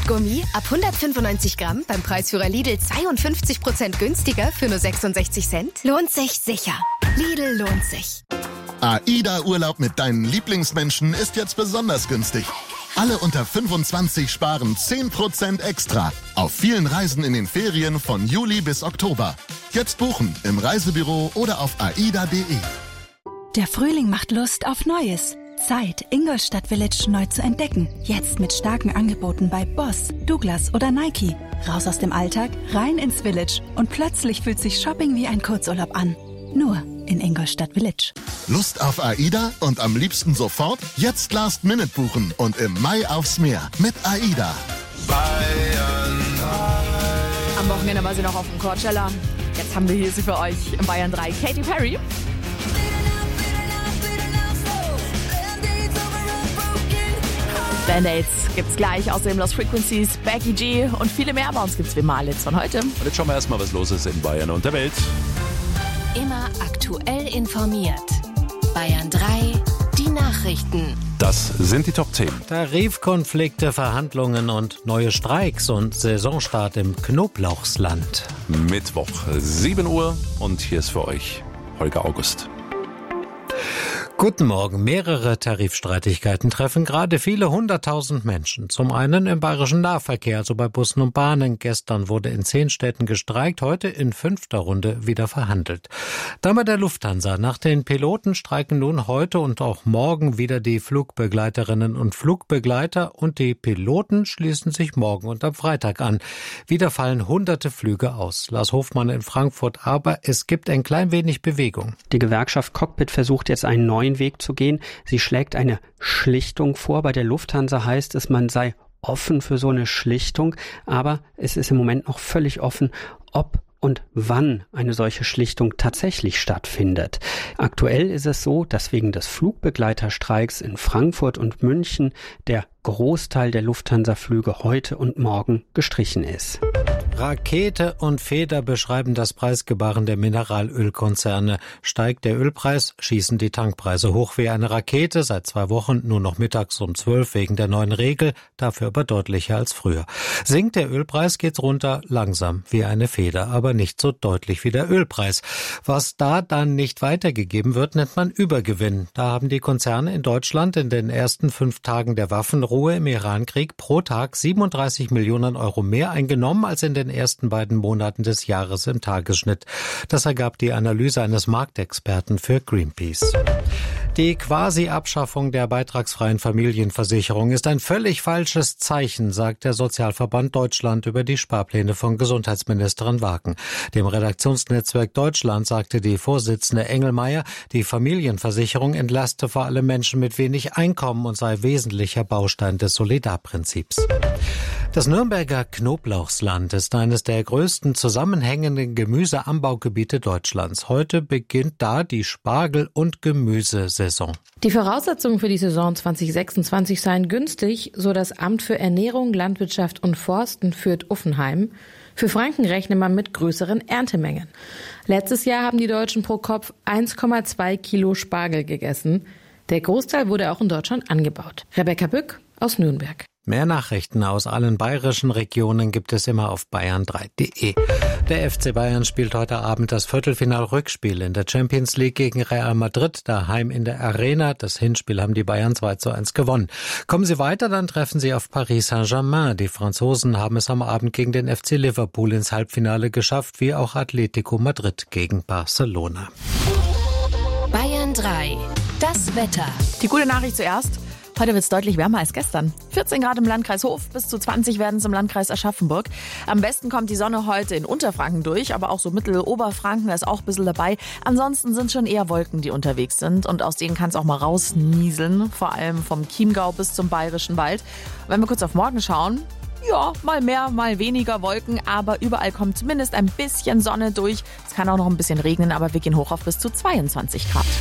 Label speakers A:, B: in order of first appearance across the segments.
A: Gummi ab 195 Gramm beim Preisführer Lidl 52% günstiger für nur 66 Cent? Lohnt sich sicher. Lidl lohnt sich.
B: AIDA-Urlaub mit deinen Lieblingsmenschen ist jetzt besonders günstig. Alle unter 25 sparen 10% extra auf vielen Reisen in den Ferien von Juli bis Oktober. Jetzt buchen im Reisebüro oder auf aida.de.
C: Der Frühling macht Lust auf Neues. Zeit, Ingolstadt Village neu zu entdecken. Jetzt mit starken Angeboten bei Boss, Douglas oder Nike. Raus aus dem Alltag, rein ins Village. Und plötzlich fühlt sich Shopping wie ein Kurzurlaub an. Nur in Ingolstadt Village.
B: Lust auf AIDA und am liebsten sofort? Jetzt Last Minute buchen und im Mai aufs Meer mit AIDA.
D: Bayern 3.
E: Am Wochenende war sie noch auf dem Coachella. Jetzt haben wir hier sie für euch im Bayern 3. Katy Perry. Band-Aids gibt's gleich, außerdem Lost Frequencies, Becky G und viele mehr. Bei uns gibt's wie Malitz von heute.
D: Und jetzt schauen wir erstmal, was los ist in Bayern und der Welt.
A: Immer aktuell informiert. Bayern 3, die Nachrichten.
D: Das sind die Top 10.
F: Tarifkonflikte, Verhandlungen und neue Streiks und Saisonstart im Knoblauchsland.
D: Mittwoch, 7 Uhr und hier ist für euch Holger August.
F: Guten Morgen. Mehrere Tarifstreitigkeiten treffen gerade viele 100.000 Menschen. Zum einen im bayerischen Nahverkehr, also bei Bussen und Bahnen. Gestern wurde in 10 Städten gestreikt, heute in 5. Runde wieder verhandelt. Dann bei der Lufthansa. Nach den Piloten streiken nun heute und auch morgen wieder die Flugbegleiterinnen und Flugbegleiter und die Piloten schließen sich morgen und am Freitag an. Wieder fallen hunderte Flüge aus. Lars Hofmann in Frankfurt, aber es gibt ein klein wenig Bewegung.
G: Die Gewerkschaft Cockpit versucht jetzt einen neuen Weg zu gehen. Sie schlägt eine Schlichtung vor. Bei der Lufthansa heißt es, man sei offen für so eine Schlichtung, aber es ist im Moment noch völlig offen, ob und wann eine solche Schlichtung tatsächlich stattfindet. Aktuell ist es so, dass wegen des Flugbegleiterstreiks in Frankfurt und München der Großteil der Lufthansa-Flüge heute und morgen gestrichen ist.
F: Rakete und Feder beschreiben das Preisgebaren der Mineralölkonzerne. Steigt der Ölpreis, schießen die Tankpreise hoch wie eine Rakete. Seit 2 Wochen nur noch mittags um 12 wegen der neuen Regel, dafür aber deutlicher als früher. Sinkt der Ölpreis, geht's runter, langsam wie eine Feder, aber nicht so deutlich wie der Ölpreis. Was da dann nicht weitergegeben wird, nennt man Übergewinn. Da haben die Konzerne in Deutschland in den ersten 5 Tagen der Waffenruhe im Irankrieg pro Tag 37 Millionen Euro mehr eingenommen als in den ersten beiden Monaten des Jahres im Tagesschnitt. Das ergab die Analyse eines Marktexperten für Greenpeace. Die Quasi-Abschaffung der beitragsfreien Familienversicherung ist ein völlig falsches Zeichen, sagt der Sozialverband Deutschland über die Sparpläne von Gesundheitsministerin Wagen. Dem Redaktionsnetzwerk Deutschland sagte die Vorsitzende Engelmeier, die Familienversicherung entlaste vor allem Menschen mit wenig Einkommen und sei wesentlicher Baustein des Solidarprinzips. Das Nürnberger Knoblauchsland ist eines der größten zusammenhängenden Gemüseanbaugebiete Deutschlands. Heute beginnt da die Spargel- und Gemüsesaison.
H: Die Voraussetzungen für die Saison 2026 seien günstig, so das Amt für Ernährung, Landwirtschaft und Forsten Fürth-Uffenheim. Für Franken rechne man mit größeren Erntemengen. Letztes Jahr haben die Deutschen pro Kopf 1,2 Kilo Spargel gegessen. Der Großteil wurde auch in Deutschland angebaut. Rebecca Bück aus Nürnberg.
F: Mehr Nachrichten aus allen bayerischen Regionen gibt es immer auf bayern3.de. Der FC Bayern spielt heute Abend das Viertelfinal-Rückspiel in der Champions League gegen Real Madrid, daheim in der Arena. Das Hinspiel haben die Bayern 2:1 gewonnen. Kommen sie weiter, dann treffen sie auf Paris Saint-Germain. Die Franzosen haben es am Abend gegen den FC Liverpool ins Halbfinale geschafft, wie auch Atletico Madrid gegen Barcelona.
A: Bayern 3, das Wetter.
E: Die gute Nachricht zuerst. Heute wird es deutlich wärmer als gestern. 14 Grad im Landkreis Hof, bis zu 20 werden es im Landkreis Aschaffenburg. Am besten kommt die Sonne heute in Unterfranken durch, aber auch so Mittel-Oberfranken ist auch ein bisschen dabei. Ansonsten sind schon eher Wolken, die unterwegs sind und aus denen kann es auch mal rausnieseln, vor allem vom Chiemgau bis zum Bayerischen Wald. Wenn wir kurz auf morgen schauen, ja, mal mehr, mal weniger Wolken, aber überall kommt zumindest ein bisschen Sonne durch. Es kann auch noch ein bisschen regnen, aber wir gehen hoch auf bis zu 22 Grad.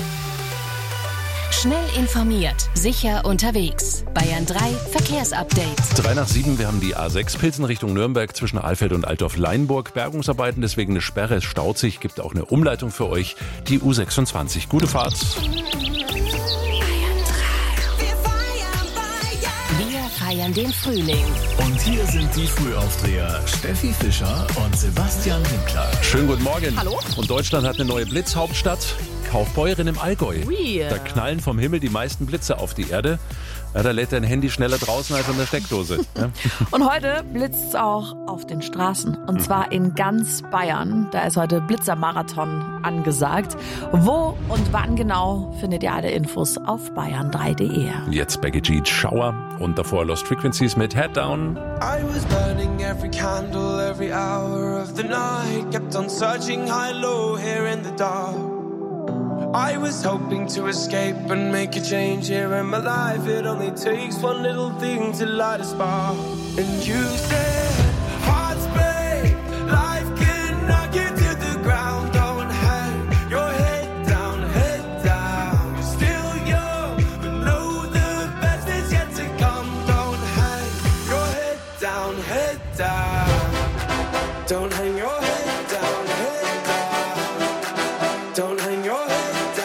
A: Schnell informiert, sicher unterwegs. Bayern 3 Verkehrsupdate.
D: 7:03, wir haben die A6 Pilsen Richtung Nürnberg zwischen Alfeld und Altdorf-Leinburg. Bergungsarbeiten, deswegen eine Sperre, es staut sich, gibt auch eine Umleitung für euch, die U26. Gute Fahrt.
A: Wir
I: feiern den Frühling.
J: Und hier sind die Frühaufdreher Steffi Fischer und Sebastian Winkler.
D: Schönen guten Morgen.
E: Hallo.
D: Und Deutschland hat eine neue Blitzhauptstadt. Kaufbeuren im Allgäu.
E: Ui.
D: Da knallen vom Himmel die meisten Blitze auf die Erde. Ja, da lädt dein Handy schneller draußen als an der Steckdose. Ja.
E: Und heute blitzt es auch auf den Straßen. Und zwar in ganz Bayern. Da ist heute Blitzermarathon angesagt. Wo und wann genau findet ihr alle Infos auf bayern3.de.
D: Jetzt Becky G, Schauer und davor Lost Frequencies mit Head Down.
K: I was burning every candle, every hour of the night. Kept on searching high, low, here in the dark. I was hoping to escape and make a change here in my life. It only takes one little thing to light a spark. And you said, hearts break, life can knock you to the ground. Don't hang your head down, head down. You're still young, but know the best is yet to come. Don't hang your head down, head down. Don't hang your head down, head down. Don't hang your head.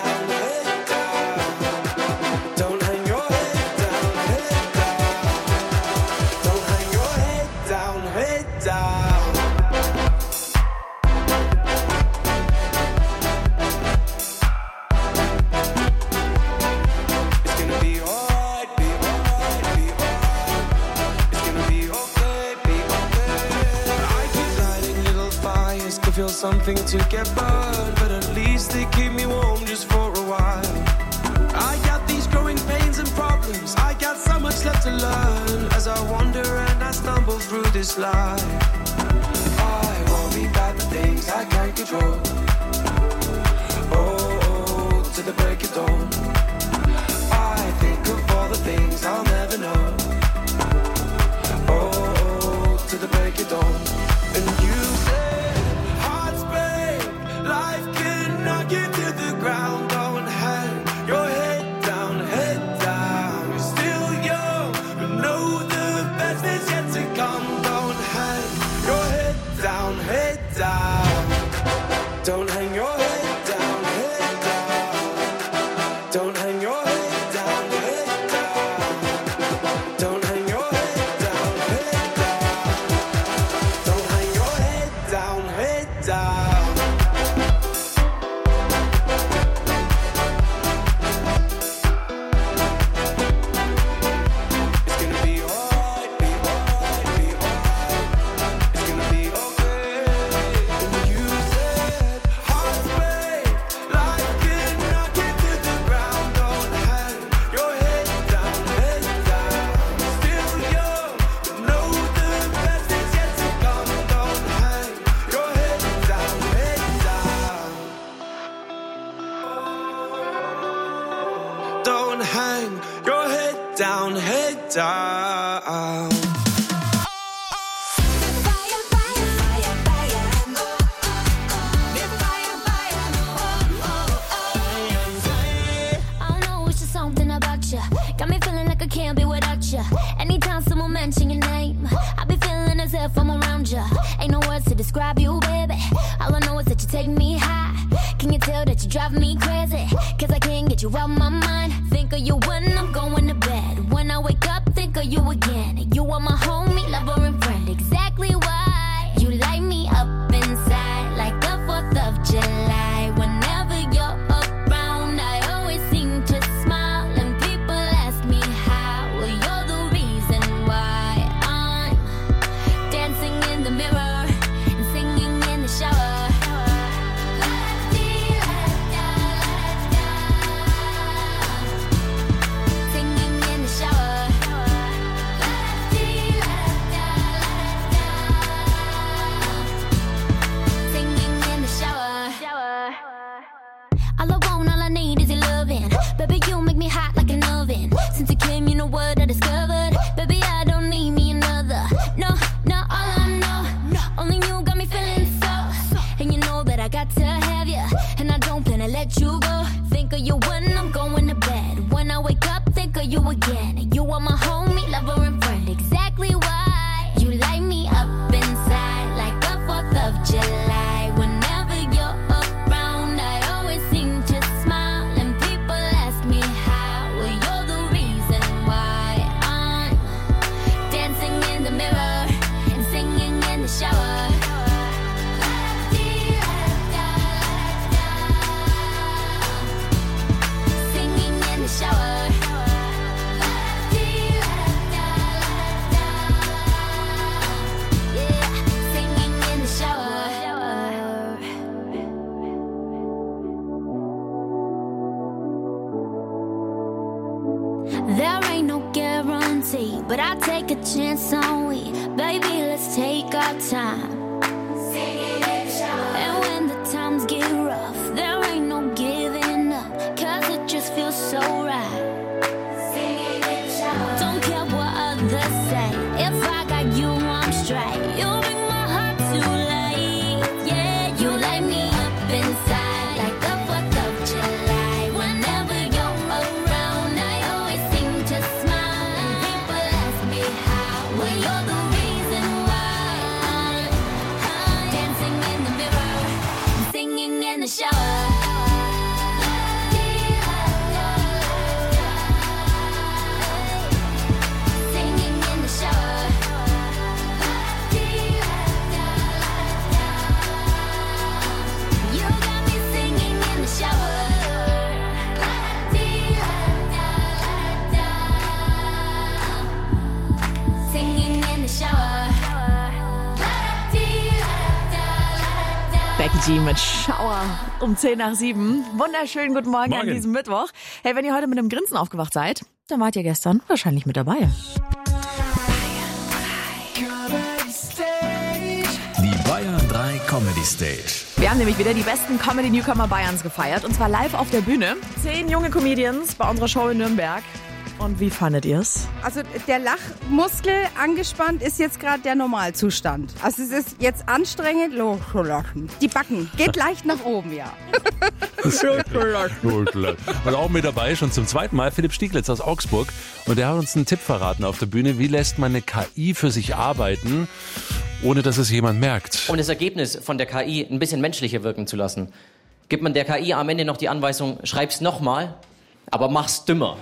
K: Feel something to get burned, but at least they keep me warm just for a while. I got these growing pains and problems, I got so much left to learn as I wander and I stumble through this life. I worry about the things I can't control. Oh, to the break of dawn. I think of all the things I'll never know. Oh, to the break of dawn. And you say life can knock you to the ground. Don't hang your head down, head down. You're still young, but know the best is yet to come. Don't hang your head down, head down. Don't hang your head down, head down. Don't hang your head down, head down. Don't hang your head down, head down. Don't hang your head down, head down. Don't hang your head down, head down.
L: I know it's just something about you. Got me feeling like I can't be without you. Anytime someone mention your name, I be feeling as if I'm around you. Ain't no words to describe you, baby. All I know is that you take me high. Can you tell that you drive me crazy? Cause I can't get you out my mind. Think of you when I'm going to bed. When I wake up, think of you again. You are my homie, lover and friend. Exactly why you light me up inside like the 4th of July. Whenever you're around, I always seem to smile. And people ask me how. Well, you're the reason why I'm dancing in the mirror and singing in the shower. Singing in the shower. the shower. Singing in the shower. Yeah, singing in the shower. There ain't no guarantee, but I take a chance on we. Baby, let's take our time. And when the times get rough, there ain't no giving up, 'cause it just feels so right. Don't care what others say, if I got you, I'm straight. You bring my heart to life, yeah. You light me up inside, like the 4th of July. Whenever you're around, I always seem to smile. And people ask me how, well, you're the reason why. I'm dancing in the mirror, singing in the shower. Singing in the shower. You got me singing in the shower. Singing in the shower.
E: Becky G mit Schauer um 6:10. Wunderschönen guten Morgen an diesem Mittwoch. Hey, wenn ihr heute mit einem Grinsen aufgewacht seid, dann wart ihr gestern wahrscheinlich mit dabei.
J: Die Bayern 3 Comedy Stage.
E: Wir haben nämlich wieder die besten Comedy-Newcomer Bayerns gefeiert. Und zwar live auf der Bühne. 10 junge Comedians bei unserer Show in Nürnberg. Und wie fandet ihr's?
I: Also der Lachmuskel angespannt ist jetzt gerade der Normalzustand. Also es ist jetzt anstrengend loszulassen. Die Backen geht leicht nach oben, ja.
D: Und auch mit dabei schon zum zweiten Mal Philipp Stieglitz aus Augsburg. Und der hat uns einen Tipp verraten auf der Bühne. Wie lässt man eine KI für sich arbeiten, ohne dass es jemand merkt?
M: Um das Ergebnis von der KI ein bisschen menschlicher wirken zu lassen, gibt man der KI am Ende noch die Anweisung, schreib's nochmal, aber mach's dümmer.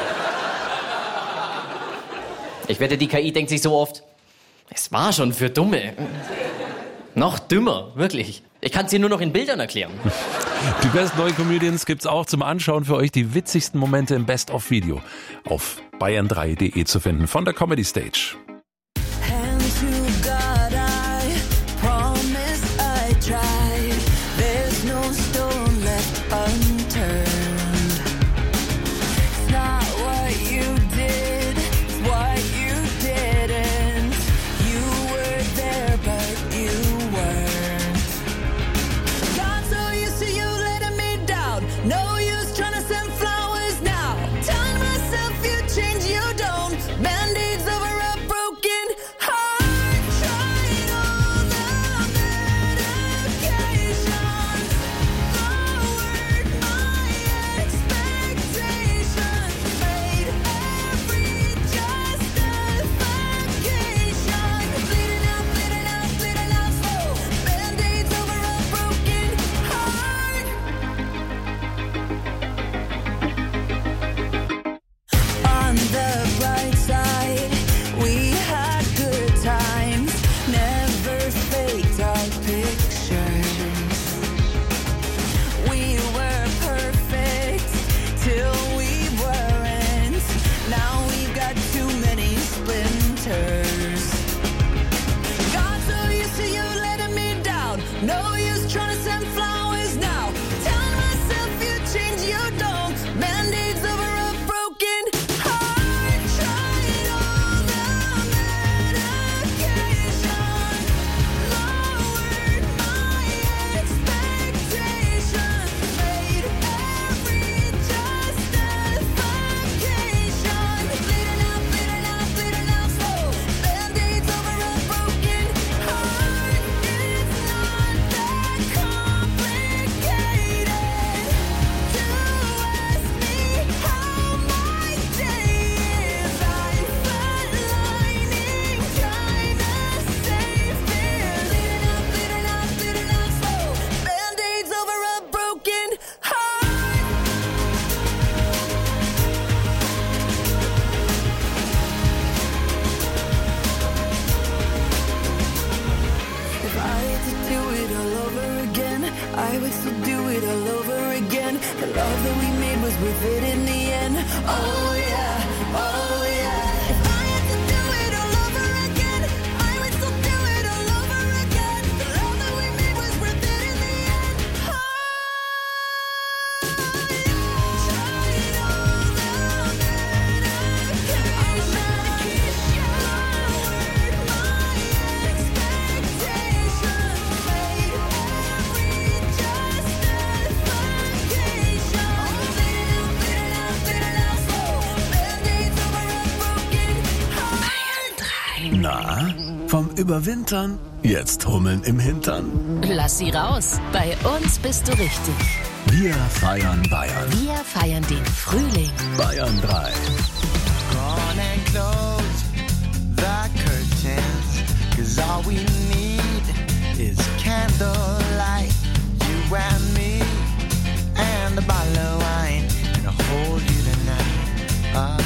M: Ich wette, die KI denkt sich so oft, es war schon für Dumme. Noch dümmer, wirklich. Ich kann es dir nur noch in Bildern erklären.
D: Die besten neuen Comedians gibt's auch zum Anschauen für euch. Die witzigsten Momente im Best-of-Video auf bayern3.de zu finden von der Comedy Stage.
N: The love that we made was worth it in the end. Oh yeah, oh yeah. If I had to do it all over again, I would still do it all over again. The love that we made was worth it in the end. Oh yeah. Tried all the medication, lowered my expectations, made every justification.
J: Na, vom Überwintern jetzt Hummeln im Hintern.
O: Lass sie raus. Bei uns bist du richtig.
J: Wir feiern Bayern.
O: Wir feiern den Frühling.
J: Bayern 3.
K: Gone and close the curtains, 'cause all we need is candlelight, you and me, and a bottle of wine, and I'll hold you tonight.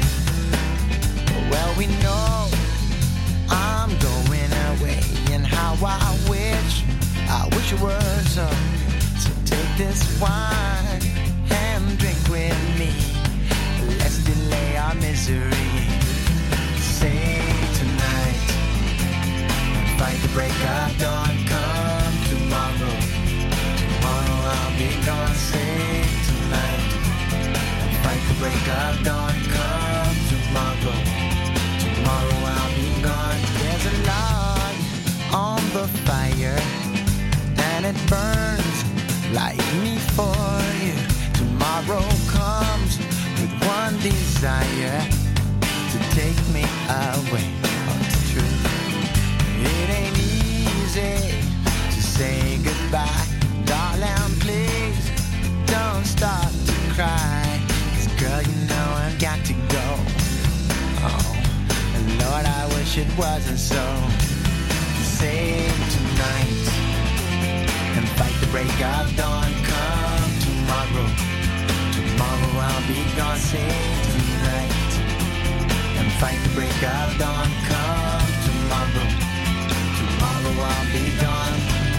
K: Well, we know I'm going away, and how I wish it were so. So take this wine and drink with me. Let's delay our misery. Say tonight, fight the break of dawn. Come tomorrow, tomorrow I'll be gone. Say tonight, fight the break of dawn. Come tomorrow, tomorrow I'll be gone. There's a log on the fire, and it burns like me for you. Tomorrow comes with one desire, to take me away. Oh, it's true. It ain't easy to say goodbye. Darling, please don't start to cry, 'cause girl, you know I've got to go. Oh, and Lord, I wish it wasn't so. Save tonight and fight the break of dawn. Come tomorrow, tomorrow I'll be gone. Save tonight and fight the break of dawn. Come tomorrow, tomorrow I'll be gone.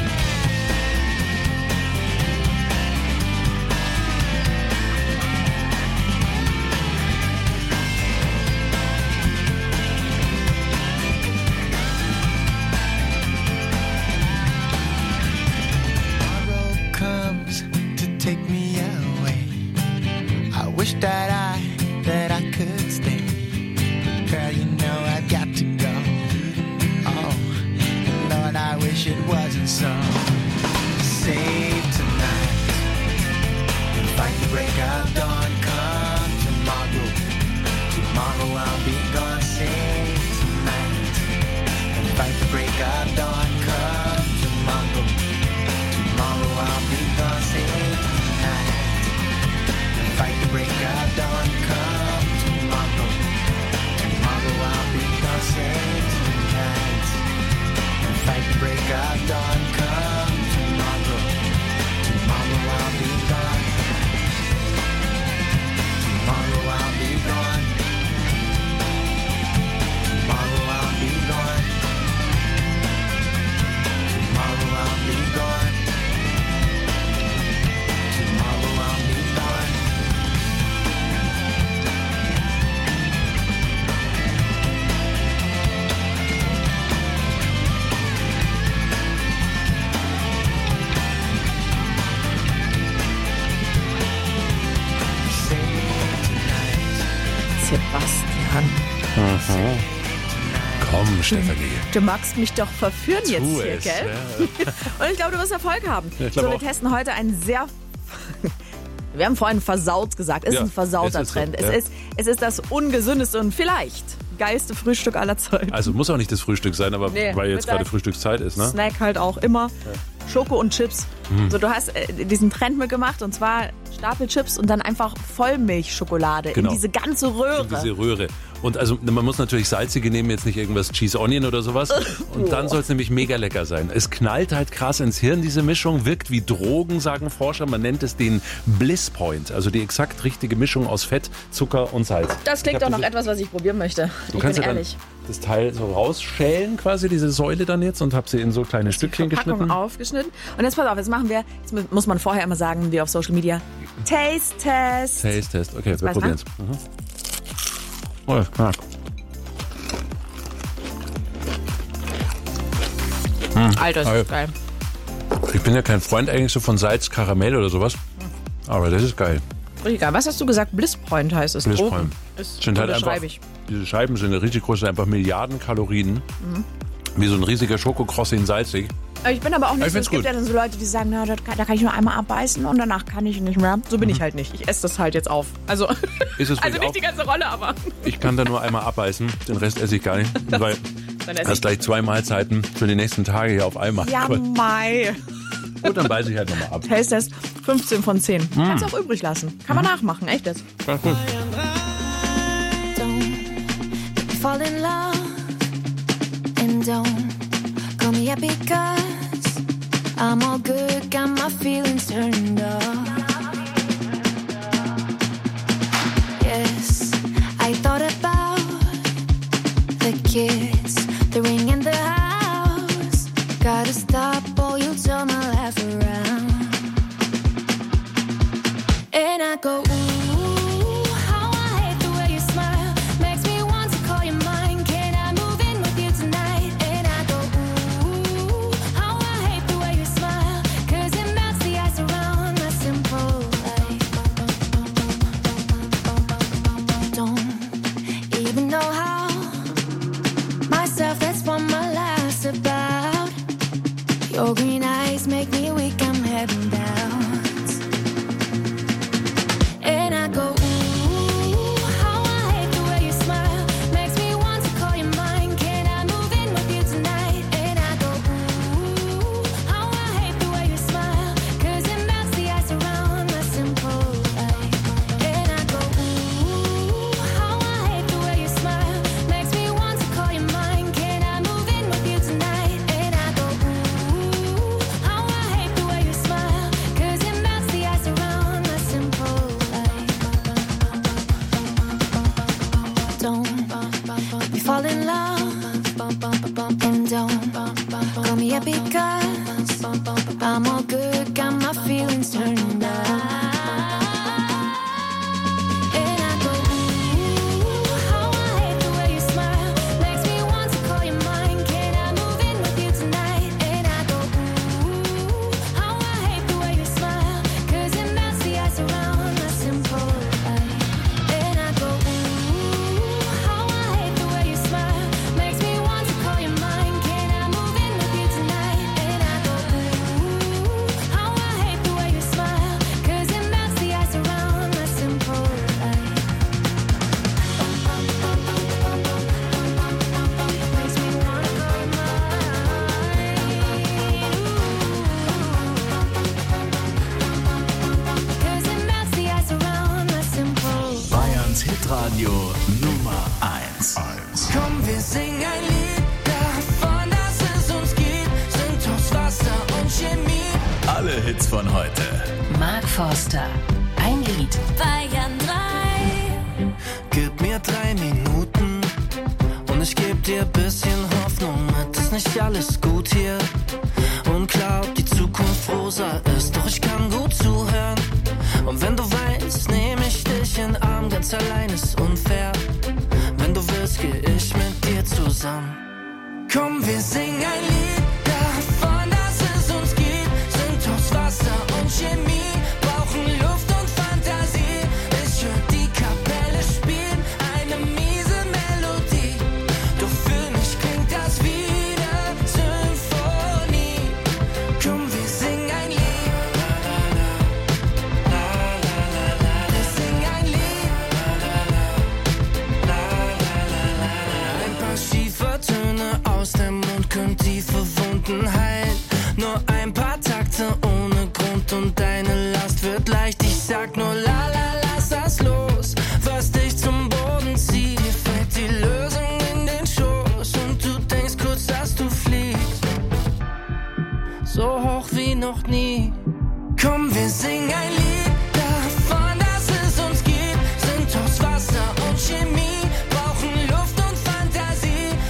K: Tomorrow comes to take me away. I wish that I could stay. Girl, you know I've got to go. Oh, and Lord, I wish it wasn't so. Save tonight and fight the break of dawn. Come tomorrow, tomorrow I'll be gone. Save tonight and fight the break of dawn. Come tomorrow, tomorrow I'll be gone. Save tonight and fight the break of dawn. Come tomorrow, tomorrow I'll be gone. Save tonight and fight the break of dawn. Come tomorrow, tomorrow I'll be gone. Tomorrow I'll be gone. Tomorrow I'll be gone. Tomorrow I'll be gone. Tomorrow I'll be gone.
E: Sebastian.
D: Komm, Stefanie.
E: Du magst mich doch verführen
D: Tu
E: jetzt hier,
D: es,
E: gell?
D: ja.
E: Und ich glaube, du wirst Erfolg haben.
D: Ja, ich glaube
E: wir
D: auch.
E: testen heute einen sehr... Wir haben vorhin versaut gesagt. Es ist ein versauter
D: es ist so,
E: Trend.
D: ja.
E: Es ist das ungesündeste und vielleicht geilste Frühstück aller Zeiten.
D: Also muss auch nicht das Frühstück sein, aber
E: Nee,
D: weil jetzt
E: Mittag,
D: gerade Frühstückszeit ist, ne?
E: Snack halt auch immer. Schoko und Chips. So, du hast diesen Trend mitgemacht und zwar Stapelchips und dann einfach Vollmilchschokolade
D: Genau.
E: in diese ganze Röhre.
D: In diese Röhre. Und also man muss natürlich salzige nehmen, jetzt nicht irgendwas Cheese Onion oder sowas. Und dann soll es nämlich mega lecker sein. Es knallt halt krass ins Hirn, diese Mischung, wirkt wie Drogen, sagen Forscher. Man nennt es den Bliss Point, also die exakt richtige Mischung aus Fett, Zucker und Salz.
E: Das klingt doch nach etwas, was ich probieren möchte. Ich bin
D: kannst ja
E: ehrlich.
D: das Teil so rausschälen, quasi diese Säule dann jetzt, und habe sie in so kleine Stückchen geschnitten.
E: Aufgeschnitten. Und jetzt pass auf, jetzt muss man vorher immer sagen, wie auf Social Media, Taste-Test.
D: Taste-Test, okay, wir
E: weiß
D: probieren es. Oh, das knackt.
E: Alter, das ist geil.
D: Ich bin ja kein Freund eigentlich so von Salz, Karamell oder sowas, aber das ist geil.
E: Richtig geil. Was hast du gesagt? Blisspoint heißt es.
D: Blisspoint.
E: Sind
D: halt einfach, diese Scheiben sind richtig groß, sind einfach Milliarden Kalorien. Wie so ein riesiger Schokocroissant salzig.
E: Ich bin aber auch nicht so, es gibt
D: gut.
E: ja dann so Leute, die sagen, na, da kann ich nur einmal abbeißen und danach kann ich nicht mehr. So bin ich halt nicht. Ich esse das halt jetzt auf. Also,
D: Ist es
E: also nicht die ganze Rolle, aber...
D: Ich kann da nur einmal abbeißen, den Rest esse ich gar nicht, weil du hast gleich 2 Mahlzeiten für die nächsten Tage hier auf einmal.
E: Ja, Mai.
D: Gut, dann beiße ich halt nochmal ab.
E: Taste-Test 15 von 10. Kannst du auch übrig lassen. Kann man nachmachen, echt jetzt.
D: Ja, gut.
L: Fall in love and don't call me up because I'm all good, got my feelings turned off. Yes, I thought about the kids, the ring in the house. Gotta stop or you'll turn my life around. And I go, ooh, how I hate the way you smile. Makes me want to call you mine. Can I move in with you tonight? And I go, ooh, how I hate the way you smile. 'Cause it melts the ice around my simple life. Don't even know how. Myself, that's what my life's about. Your green eyes make me weak, I'm heading down. And I go, ooh, how I hate the way you smile. Makes me want to call you mine. Can I move in with you tonight? And I go, ooh, how I hate the way you smile. 'Cause it melts the ice around my simple life. And I go, ooh, how I hate the way you smile. Makes me want to call you mine. Can I move in with you tonight? And I go, ooh, how I hate the way you smile. 'Cause it melts the ice around my simple life. Don't let me fall in love and don't call me up because I'm all good, got my feelings turned on. And I go, ooh, how I hate the way you smile. Makes me want to call you mine. Can I move in with you tonight? And I go, ooh, how I hate the way you smile. 'Cause it melts the ice around my simple life. And I go, ooh, how I hate the way you smile. Makes me want to call you mine. Can I move in with you tonight? And I go, ooh, how I hate the way you smile. 'Cause it melts the ice around my simple life. Makes me wanna call you mine. 'Cause it melts the ice around my simple.
J: Bayerns Hitradio Nummer 1.
K: Komm, wir singen ein Lied davon, dass es uns gibt. Sind aus Wasser und Chemie.
J: Alle Hits von heute.
O: Mark Forster. Ein Lied.
L: Bayern 3.
K: Gib mir 3 Minuten und ich geb dir bisschen Hoffnung mit. Ist nicht alles gut hier und glaub, die Zukunft rosa ist. Doch ich kann gut zuhören und wenn du weinst, nehm ich dich in den Arm. Ganz allein ist unfair. Wenn du willst, geh ich mit dir zusammen. Komm, wir singen ein Lied davon, dass es uns gibt. Sind aus Wasser und Chemie, brauchen Luft und Fantasie. Ich hör die Kapelle spielen, eine miese Melodie. Doch für mich klingt das wie eine Symphonie. Komm, wir singen ein Lied. Wir singen ein Lied. Ein paar schiefe Töne aus dem Mund können tiefe Wunden heilen. Nur ein paar Takte ohne Grund und deine Last wird leicht. Ich sag nur la la, lass das los, was dich zum Boden zieht. Dir fällt die Lösung in den Schoß und du denkst kurz, dass du fliegst. So hoch wie noch nie. Komm, wir singen ein Lied davon, dass es uns gibt. Sind aus Wasser und Chemie, brauchen Luft und Fantasie.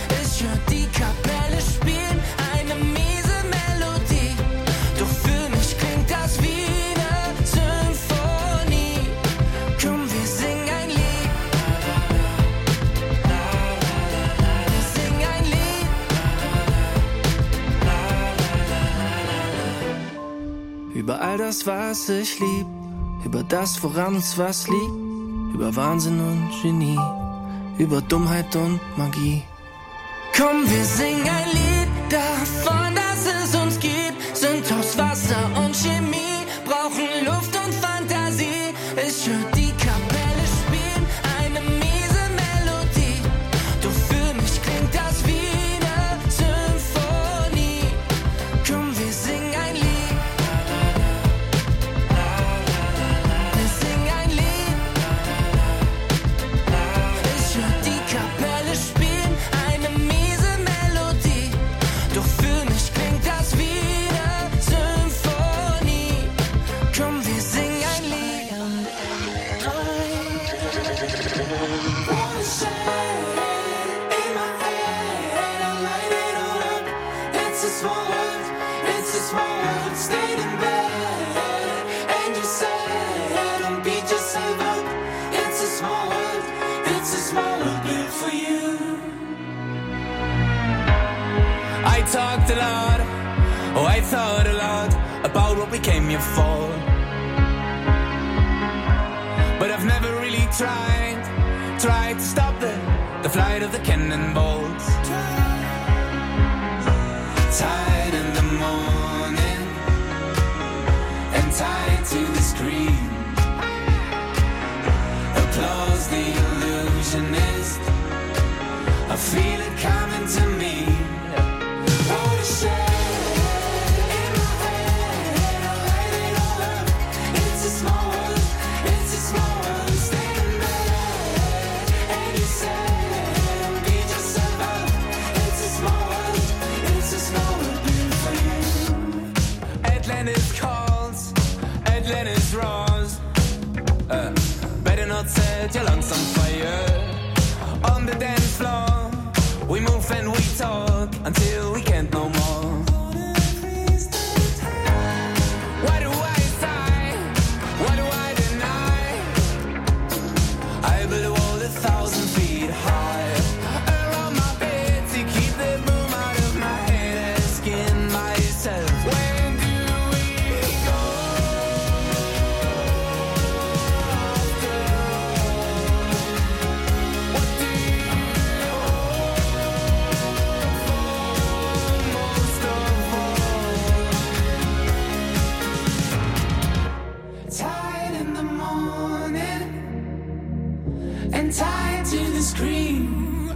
K: Über all das, was ich lieb, über das, woran uns was liegt, über Wahnsinn und Genie, über Dummheit und Magie. Komm, wir singen ein Lied davon, dass es uns gibt, sind aus Wasser und Chemie, brauchen Luft und Fantasie. Ich hör die Kapelle spielen, eine miese Melodie, doch für mich klingt das wie eine Symphonie. Komm, wir singen ein Lied. Wir singen ein Lied. Ich hör die Kapelle spielen, eine miese Melodie, doch für mich klingt das wie eine Symphonie. Komm, wir singen ein Lied. I talked a lot, oh I thought a lot about what we came here for, but I've never really tried to stop the flight of the cannonballs. Tied in the morning and tied to the screen. Applause the illusionist, I feel it coming to me. What a shame, in my head, I light it all up. It's a small world, it's a small world. Stay in bed, and you said, beat yourself up. It's a small world, it's a small world built for you. Atlantis calls, Atlantis roars. Better not set your lungs on fire. On the dance floor, we move and we talk until we can't no more. Why do I sigh? Why do I deny? I build a wall 1,000 feet high around my bed to keep the boom out of my head, asking myself, when do we go? What do you most of all? Tied in the morning and tied to the screen.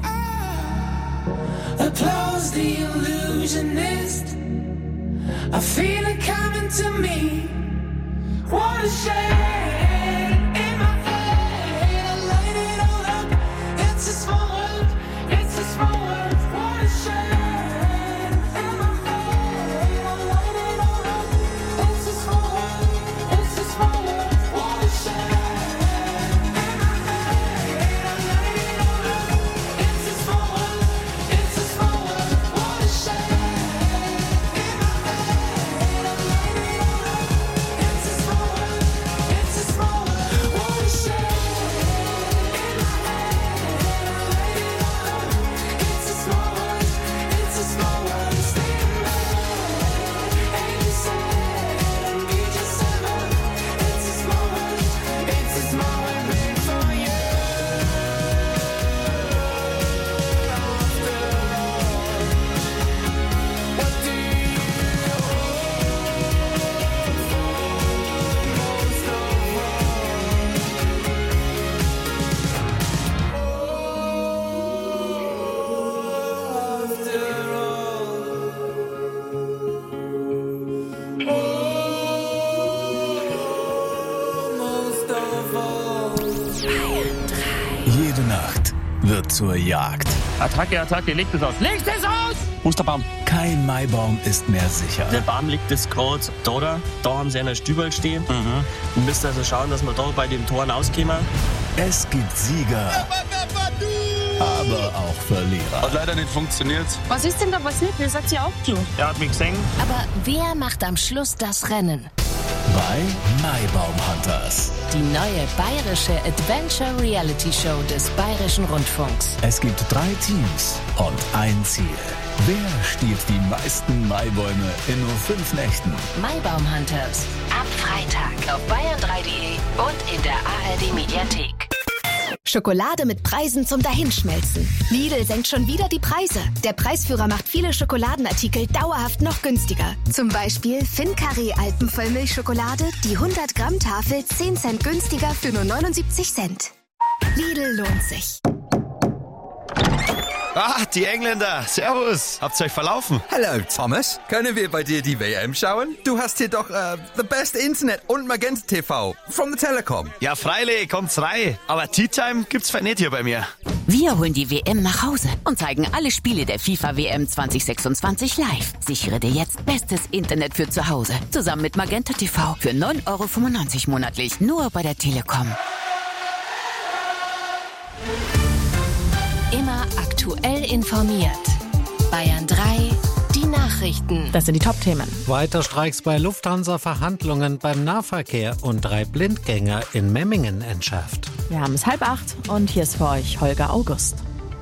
K: Applause the illusionist, I feel it coming to me. What a shame, in my head, I light it all up. It's a small world, it's a small world. What a shame, in my head, I light it all up. It's a small world, it's a small world. What a shame, in my head, I light it all up. It's a small world, it's a small world. What a shame, in my head, I light it all up. It's a small world, it's a small world. What a shame, in my head, I light it all up. It's a small world, it's a small world. Stay in bed, and you said, beat yourself up. It's a small world, it's a small world made for you. What do you most of
J: Jede Nacht wird zur Jagd.
P: Attacke, Attacke, legt es aus. Legt es aus! Wo ist der Baum?
J: Kein Maibaum ist mehr sicher.
P: Der Baum liegt das gerade da. Da haben sie einen Stübel stehen. Wir müssen also schauen, dass wir da bei den Toren auskommen.
J: Es gibt Sieger, aber auch Verlierer.
P: Hat leider nicht funktioniert.
Q: Was ist denn da passiert? Ihr seid ja auch klar.
P: Er hat mich gesehen.
O: Aber wer macht am Schluss das Rennen?
J: bei Maibaum Hunters.
O: Die neue bayerische Adventure Reality Show des Bayerischen Rundfunks.
J: Es gibt 3 Teams und ein Ziel. Wer stiehlt die meisten Maibäume in nur 5 Nächten?
O: Maibaum Hunters. Ab Freitag auf bayern3.de und in der ARD Mediathek.
A: Schokolade mit Preisen zum Dahinschmelzen. Lidl senkt schon wieder die Preise. Der Preisführer macht viele Schokoladenartikel dauerhaft noch günstiger. Zum Beispiel Fincarré Alpenvollmilchschokolade, die 100 Gramm Tafel 10 Cent günstiger für nur 79 Cent. Lidl lohnt sich.
Q: Ah, die Engländer. Servus. Habt's euch verlaufen?
R: Hallo, Thomas. Können wir bei dir die WM schauen? Du hast hier doch the best Internet und Magenta TV from the Telekom.
Q: Ja, freilich, kommt's rein. Aber Tea Time gibt's nicht hier bei mir.
S: Wir holen die WM nach Hause und zeigen alle Spiele der FIFA WM 2026 live. Sichere dir jetzt bestes Internet für zu Hause. Zusammen mit Magenta TV für 9,95 € monatlich. Nur bei der Telekom.
O: Immer aktuell informiert. Bayern 3, die Nachrichten.
E: Das sind die Top-Themen.
F: Weiter Streiks bei Lufthansa, Verhandlungen beim Nahverkehr und 3 Blindgänger in Memmingen entschärft.
E: Wir haben es 7:30 und hier ist für euch Holger August.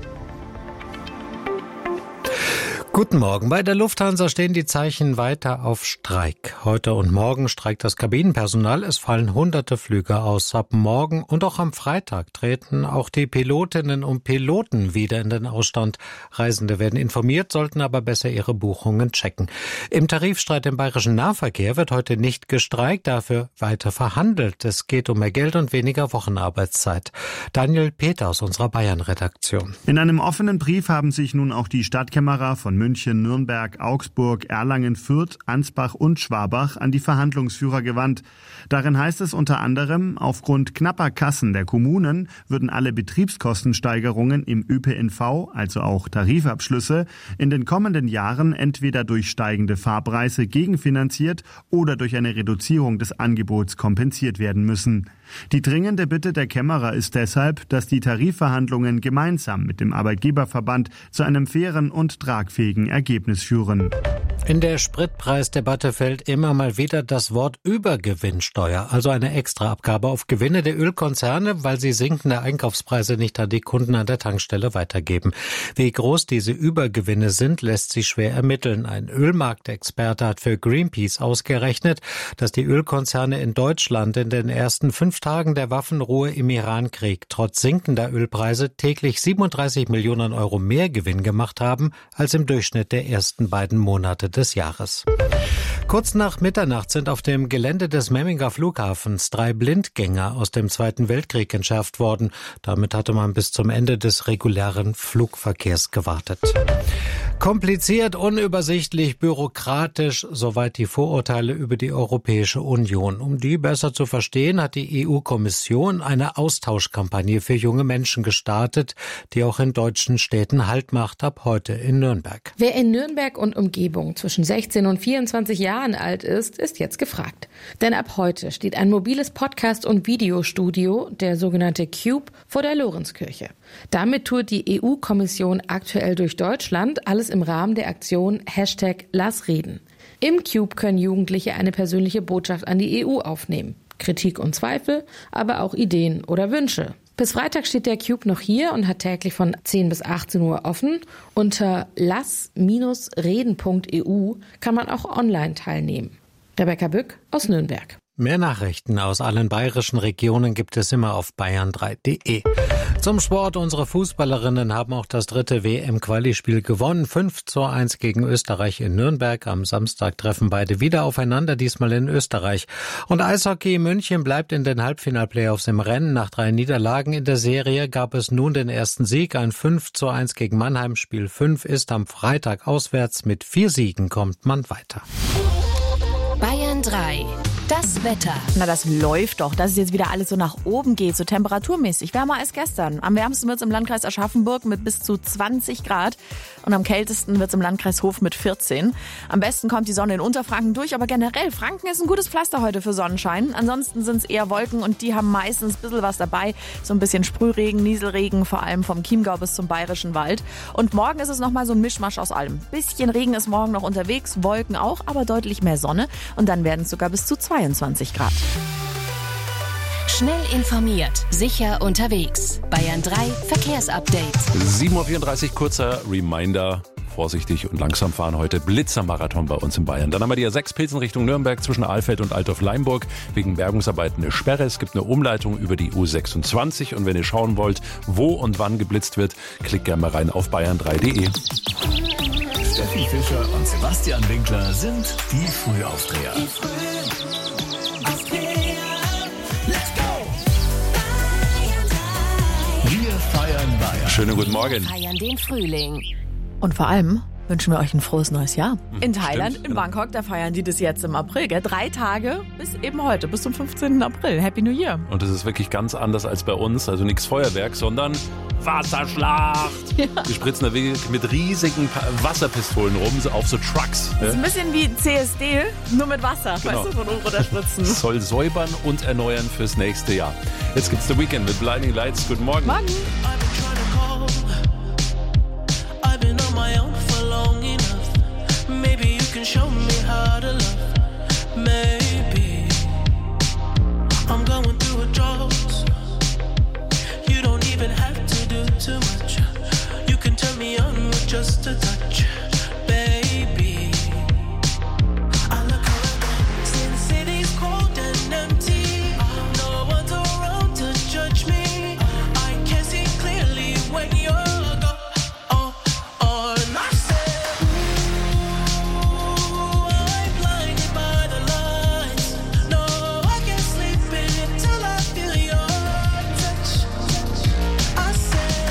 F: Guten Morgen. Bei der Lufthansa stehen die Zeichen weiter auf Streik. Heute und morgen streikt das Kabinenpersonal. Es fallen hunderte Flüge aus. Ab morgen und auch am Freitag treten auch die Pilotinnen und Piloten wieder in den Ausstand. Reisende werden informiert, sollten aber besser ihre Buchungen checken. Im Tarifstreit im bayerischen Nahverkehr wird heute nicht gestreikt, dafür weiter verhandelt. Es geht um mehr Geld und weniger Wochenarbeitszeit. Daniel Peter aus unserer Bayern-Redaktion.
T: In einem offenen Brief haben sich nun auch die Stadtkämmerer von München, Nürnberg, Augsburg, Erlangen, Fürth, Ansbach und Schwabach an die Verhandlungsführer gewandt. Darin heißt es unter anderem, aufgrund knapper Kassen der Kommunen würden alle Betriebskostensteigerungen im ÖPNV, also auch Tarifabschlüsse, in den kommenden Jahren entweder durch steigende Fahrpreise gegenfinanziert oder durch eine Reduzierung des Angebots kompensiert werden müssen. Die dringende Bitte der Kämmerer ist deshalb, dass die Tarifverhandlungen gemeinsam mit dem Arbeitgeberverband zu einem fairen und tragfähigen Ergebnis führen.
F: In der Spritpreisdebatte fällt immer mal wieder das Wort Übergewinnsteuer, also eine Extraabgabe auf Gewinne der Ölkonzerne, weil sie sinkende Einkaufspreise nicht an die Kunden an der Tankstelle weitergeben. Wie groß diese Übergewinne sind, lässt sich schwer ermitteln. Ein Ölmarktexperte hat für Greenpeace ausgerechnet, dass die Ölkonzerne in Deutschland in den ersten 5 Tagen der Waffenruhe im Irankrieg trotz sinkender Ölpreise täglich 37 Millionen € mehr Gewinn gemacht haben als im Durchschnitt der ersten beiden Monate des Jahres. Kurz nach Mitternacht sind auf dem Gelände des Memminger Flughafens 3 Blindgänger aus dem Zweiten Weltkrieg entschärft worden. Damit hatte man bis zum Ende des regulären Flugverkehrs gewartet. Kompliziert, unübersichtlich, bürokratisch, soweit die Vorurteile über die Europäische Union. Um die besser zu verstehen, hat die EU-Kommission eine Austauschkampagne für junge Menschen gestartet, die auch in deutschen Städten Halt macht, ab heute in Nürnberg.
H: Wer in Nürnberg und Umgebung zwischen 16 und 24 Jahren alt ist, ist jetzt gefragt. Denn ab heute steht ein mobiles Podcast- und Videostudio, der sogenannte Cube, vor der Lorenzkirche. Damit tourt die EU-Kommission aktuell durch Deutschland, alles im Rahmen der Aktion #LassReden. Im Cube können Jugendliche eine persönliche Botschaft an die EU aufnehmen. Kritik und Zweifel, aber auch Ideen oder Wünsche. Bis Freitag steht der Cube noch hier und hat täglich von 10 bis 18 Uhr offen. Unter lass-reden.eu kann man auch online teilnehmen. Rebecca Bück aus Nürnberg.
F: Mehr Nachrichten aus allen bayerischen Regionen gibt es immer auf bayern3.de. Zum Sport. Unsere Fußballerinnen haben auch das 3. WM-Quali-Spiel gewonnen. 5:1 gegen Österreich in Nürnberg. Am Samstag treffen beide wieder aufeinander, diesmal in Österreich. Und Eishockey München bleibt in den Halbfinal-Playoffs im Rennen. Nach 3 Niederlagen in der Serie gab es nun den ersten Sieg. Ein 5:1 gegen Mannheim. Spiel 5 ist am Freitag auswärts. Mit 4 Siegen kommt man weiter.
O: Bayern 3. Das Wetter.
E: Na, das läuft doch, dass es jetzt wieder alles so nach oben geht, so temperaturmäßig. Wärmer als gestern. Am wärmsten wird es im Landkreis Aschaffenburg mit bis zu 20 Grad. Und am kältesten wird es im Landkreis Hof mit 14. Am besten kommt die Sonne in Unterfranken durch, aber generell, Franken ist ein gutes Pflaster heute für Sonnenschein. Ansonsten sind es eher Wolken und die haben meistens ein bisschen was dabei. So ein bisschen Sprühregen, Nieselregen, vor allem vom Chiemgau bis zum Bayerischen Wald. Und morgen ist es nochmal so ein Mischmasch aus allem. Bisschen Regen ist morgen noch unterwegs, Wolken auch, aber deutlich mehr Sonne. Und dann werden es sogar bis zu 2 22 Grad.
O: Schnell informiert, sicher unterwegs. Bayern 3 Verkehrsupdate.
D: 7.34 Uhr, kurzer Reminder. Vorsichtig und langsam fahren heute. Blitzermarathon bei uns in Bayern. Dann haben wir die A6 Pilsen Richtung Nürnberg zwischen Alfeld und Altdorf-Leimburg. Wegen Bergungsarbeiten eine Sperre. Es gibt eine Umleitung über die U26. Und wenn ihr schauen wollt, wo und wann geblitzt wird, klickt gerne mal rein auf bayern3.de.
J: Steffi Fischer und Sebastian Winkler sind die Frühaufdreher. Wir feiern Bayern.
D: Schönen guten Morgen.
O: Feiern den Frühling.
E: Und vor allem wünschen wir euch ein frohes neues Jahr. In Thailand,
D: stimmt,
E: in Bangkok, da feiern die das jetzt im April. Gell? 3 Tage bis eben heute, bis zum 15. April. Happy New Year.
D: Und das ist wirklich ganz anders als bei uns. Also nichts Feuerwerk, sondern Wasserschlacht.
E: Ja.
D: Die spritzen da wirklich mit riesigen Wasserpistolen rum, so auf so Trucks.
E: Das ist ein bisschen wie CSD, nur mit Wasser.
D: Genau.
E: Weißt du, von oben runterspritzen.
D: Soll säubern und erneuern fürs nächste Jahr. Jetzt gibt's The Weeknd mit Blinding Lights. Guten Morgen.
E: Morgen.
K: I've been on my own for long enough. Maybe you can show me how to love. Maybe I'm going through a drought. You don't even have to do too much. You can turn me on with just a touch, baby. I look around, see the city's cold and empty. No one's around to judge me. I can see clearly when you're gone. And I said, ooh, I'm blinded by the lights. No, I can't sleep until I feel your touch. I said,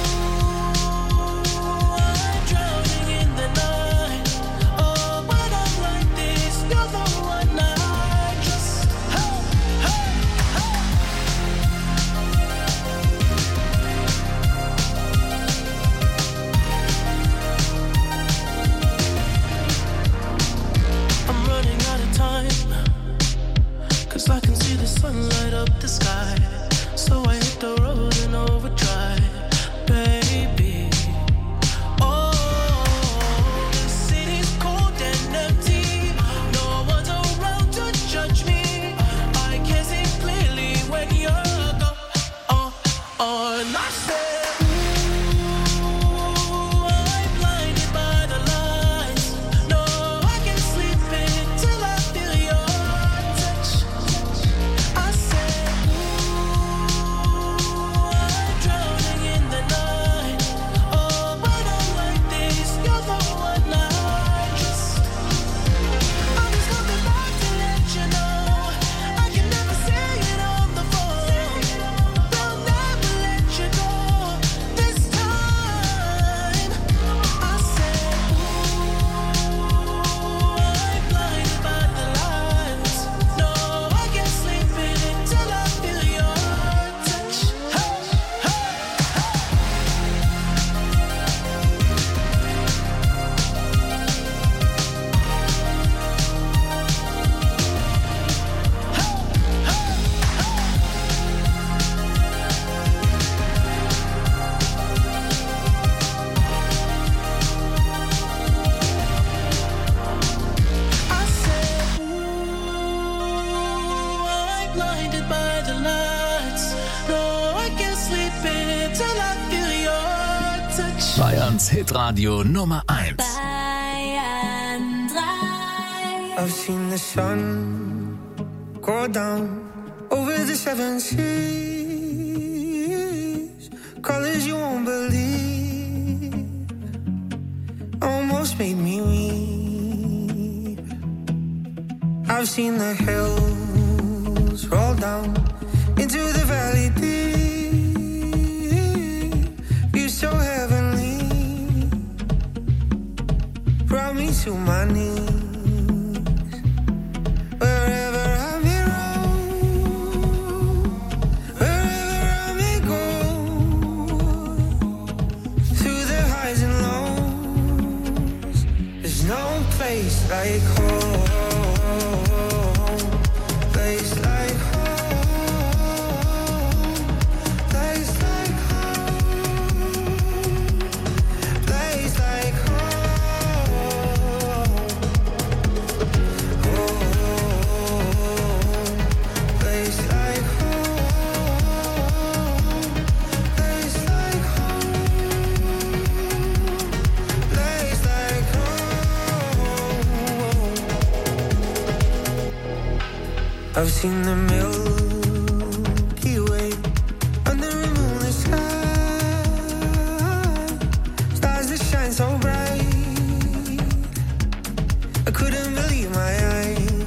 K: ooh, I'm drowning in the night. Oh, when I'm like this, you're the one I trust. Hey, hey, hey. I'm running out of time, 'cause I can see the sun light up the sky. So I hit the road and overdrive, baby. Oh, the city's cold and empty. No one's around to judge me. I can see clearly when you're gone. And I said, ooh, I'm blinded by the lights. No, I can't sleep until I feel your touch. I said, ooh, I'm drowning in the night. Oh, when I'm like this, you're the one I trust. I'm just coming back to let you know I can never say it on the phone. They'll never let you go this time. I said, ooh, I'm blinded by the lights. No, I can't sleep until I feel your touch. Hey, I said, ooh, I'm blinded by the lights. No, I can't sleep until I feel your touch.
J: Bayerns Hitradio Nummer 1.
N: Bayern 3.
K: I've seen the sun go down over the 7 seas. Colors you won't believe almost made me weep. I've seen the hills roll down into the valley deep. You're so heavenly, brought me to my knees. Wherever I may roam, wherever I may go, through the highs and lows, there's no place like home. Place like home. Place like home. Place like home. Oh, I've seen the Milky Way under a moonlit sky, stars that shine so bright, I couldn't believe my eyes.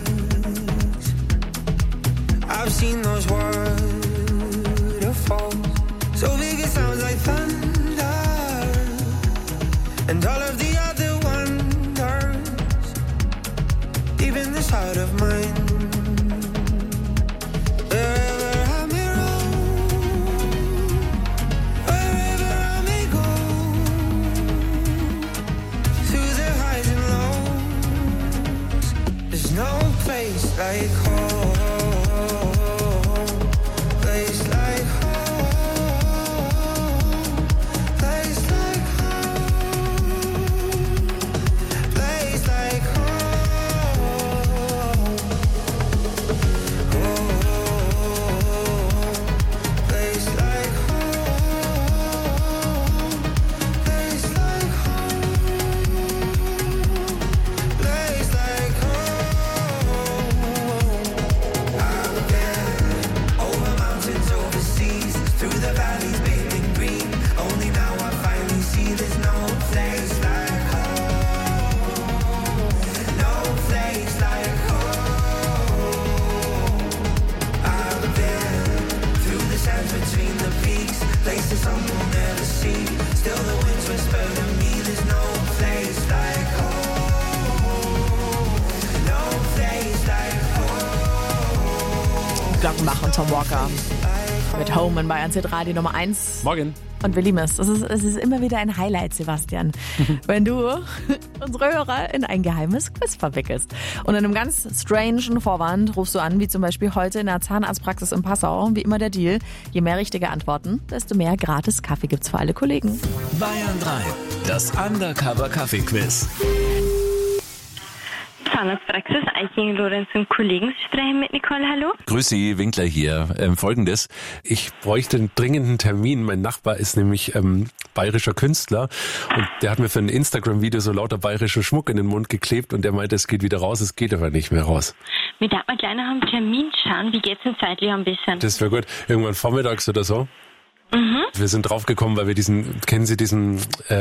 K: I've seen those waterfalls, so big it sounds like thunder, and all of the other wonders, deep in this heart of mine. Like home, place like home, place like home, place like home, place like home, place like home, place like home. Places some will never see. Still the winds whisper to me. There's no place like home. No place like home.
E: Glockenbach und Tom Walker mit Home in Bayern Z Radio Nummer 1.
D: Morgen.
E: Und wir lieben es. Es ist immer wieder ein Highlight, Sebastian, wenn du unsere Hörer in ein geheimes Quiz verwickelst. Und in einem ganz strangen Vorwand rufst du an, wie zum Beispiel heute in der Zahnarztpraxis in Passau. Wie immer der Deal, je mehr richtige Antworten, desto mehr gratis Kaffee gibt's für alle Kollegen.
J: Bayern 3, das Undercover-Kaffee-Quiz.
U: Zahnarztpraxis Eiching, Lorenz und Kollegen. Sie sprechen mit Nicole, hallo?
D: Grüß Sie, Winkler hier. Folgendes, ich bräuchte einen dringenden Termin. Mein Nachbar ist nämlich bayerischer Künstler und der hat mir für ein Instagram-Video so lauter bayerischen Schmuck in den Mund geklebt und der meinte, es geht wieder raus, es geht aber nicht mehr raus.
U: Wir darf mal gleich nach einem Termin schauen. Wie geht's denn zeitlich am besten?
D: Das wäre gut. Irgendwann vormittags oder so.
U: Mhm.
D: Wir sind draufgekommen, weil wir kennen Sie diesen,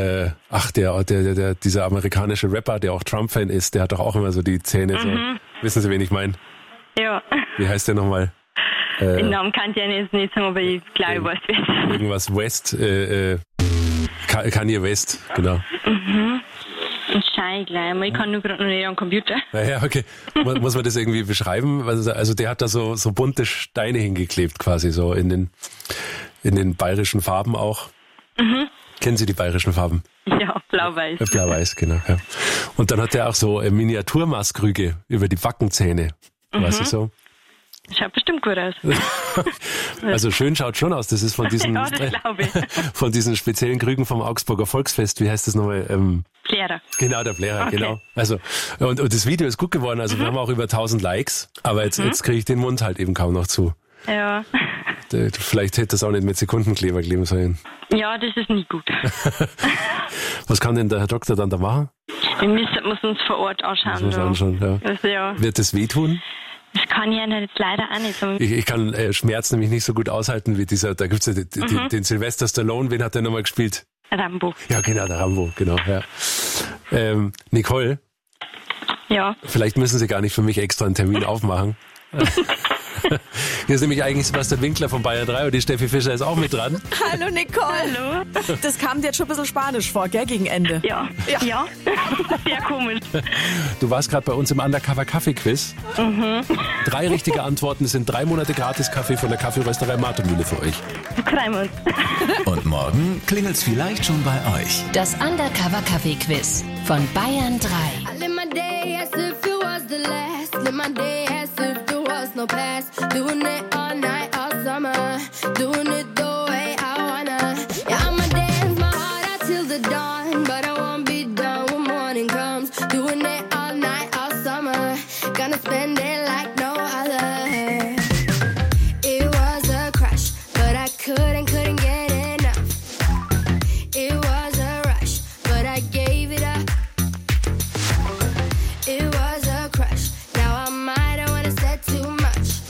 D: dieser amerikanische Rapper, der auch Trump-Fan ist, der hat doch auch immer so die Zähne so. Wissen Sie, wen ich meine?
U: Ja.
D: Wie heißt der nochmal?
U: Den Namen kann ich ja jetzt nicht sagen, aber ich glaube, ich weiß es.
D: Irgendwas West, Kanye West, genau.
U: Mhm. Und schau ich gleich mal, ich kann nur gerade noch nicht am Computer.
D: Naja, okay. Muss man das irgendwie beschreiben? Also der hat da so bunte Steine hingeklebt quasi, so in den bayerischen Farben auch. Mhm. Kennen Sie die bayerischen Farben?
U: Ja, blau-weiß.
D: Blau-weiß, genau. Ja. Und dann hat er auch so Miniaturmaßkrüge über die Backenzähne. Weißt du so?
U: Schaut bestimmt gut aus.
D: Also schön schaut schon aus. Das ist von diesen,
U: ja, das glaube ich.
D: Von diesen speziellen Krügen vom Augsburger Volksfest. Wie heißt das nochmal?
U: Plärer.
D: Genau, der Plärer,
U: okay.
D: Genau. Also, und das Video ist gut geworden. Also wir haben auch über 1000 Likes. Aber jetzt kriege ich den Mund halt eben kaum noch zu.
U: Ja.
D: Vielleicht hätte das auch nicht mit Sekundenkleber kleben sollen.
U: Ja, das ist nie gut.
D: Was kann denn der Herr Doktor dann da machen?
U: Wir müssen uns vor Ort anschauen.
D: Ja.
U: Also, ja.
D: Wird das wehtun?
U: Das kann ich ja jetzt leider auch nicht.
D: Ich kann Schmerz nämlich nicht so gut aushalten wie dieser, da gibt's ja den Sylvester Stallone, wen hat der nochmal gespielt?
U: Rambo.
D: Ja, genau, der Rambo, genau, ja. Nicole?
U: Ja?
D: Vielleicht müssen Sie gar nicht für mich extra einen Termin aufmachen. Hier ist nämlich eigentlich Sebastian Winkler von Bayern 3 und die Steffi Fischer ist auch mit dran.
E: Hallo Nicole.
U: Hallo.
E: Das kam dir jetzt schon ein bisschen Spanisch vor, gell, gegen Ende?
U: Ja. Sehr komisch.
D: Du warst gerade bei uns im Undercover-Kaffee-Quiz. 3 richtige Antworten, es sind 3 Monate Gratis-Kaffee von der Kaffeerösterei Martermühle für euch.
U: Freuen wir uns.
J: Und morgen klingelt's vielleicht schon bei euch.
O: Das Undercover-Kaffee-Quiz von Bayern 3.
N: No past, doing it all night, all summer, doing it the way I wanna. Yeah, I'ma dance my heart out till the dawn, but I won't be done when morning comes. Doing it all night, all summer, gonna spend it like no other. It was a crush, but I couldn't get enough. It was a rush, but I gave it up. It was a crush, now I might have wanna said too much.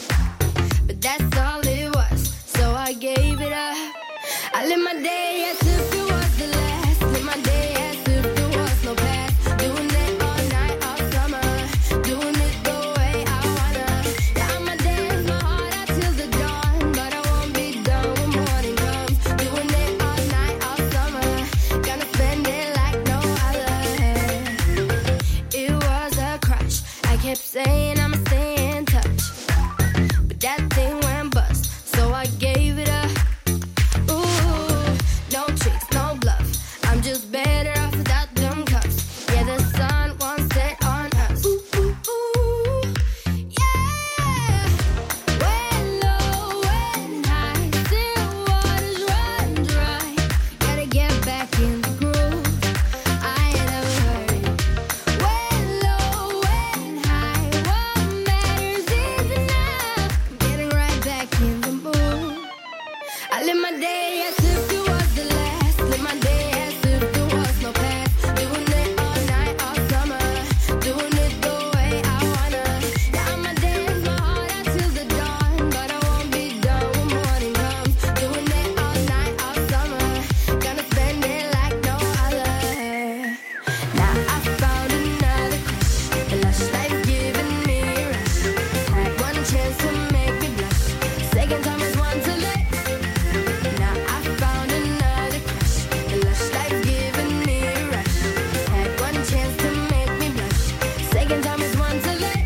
C: kept saying I'ma stay in touch, but that thing went bust, so I gave it up. Ooh, no tricks, no bluff, I'm just better off without them cuffs. Yeah, the sun won't set on us. Ooh, ooh, ooh, yeah. When low, when high, still waters run dry. Gotta get back in the groove. I ain't never heard. When low, when high, what matters is enough. Getting right back in the mood. I live my day as if it was the last. Live my day as if there was no past. Doing it all night, all summer. Doing it the way I wanna. Yeah, I'ma dance my heart out till the dawn, but I won't be done when morning comes. Doing it all night, all summer. Gonna spend it like no other. Now I found another crush. The lush life giving me a rush. Had one chance to make me blush. Second time is one too late. Now I found another crush. The lush life giving me a rush. Had one chance to make me blush. Second time is one too late.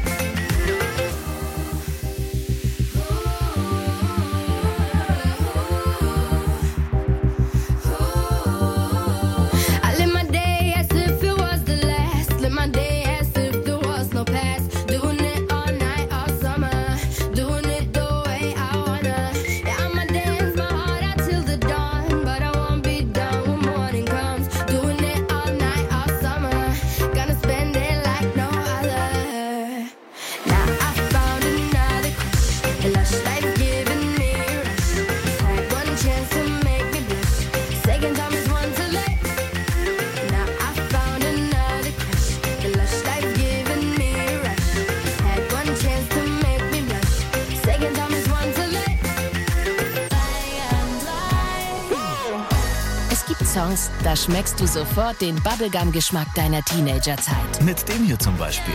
C: I live my day as if it was the last. Live my day as if there was no past. Doing it all night, all summer. Doing it the way I wanna. Yeah, I'ma dance my heart out till the dawn, but I won't be done when morning comes. Doing it all night, all summer. Gonna spend it like no other. Now I found another crush. The lush life giving me a rush. Had one chance to make me blush. Second time is one too late. Now I found another crush. The lush life giving me a rush. Had one chance to make me blush. Second time is one too late.
O: Es gibt Songs, da schmeckst du sofort den Bubblegum-Geschmack deiner Teenagerzeit.
J: Mit dem hier zum Beispiel.